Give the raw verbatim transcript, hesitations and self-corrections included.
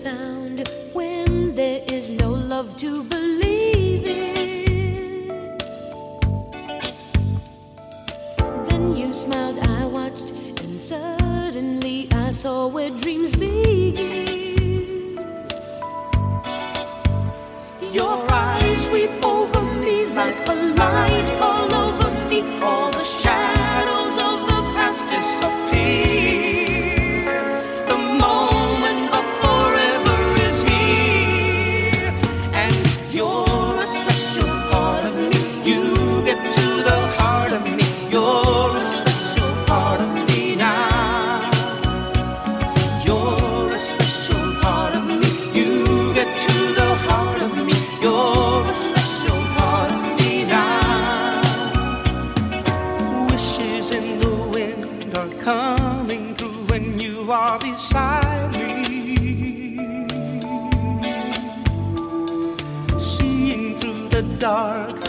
sound when there is no love to believe in. Then you smiled, I watched, and suddenly I saw where dreams begin. Your eyes sweep over me like a light all over me. All the shadows of the past disappear. The moment of forever is here, and you're a special part of me. You get to the heart of me. You're a special part of me now. You're a special part of me. You get to the heart of me. You're a special part of me now. Wishes in the wind are coming through when you are beside me. Seeing through the dark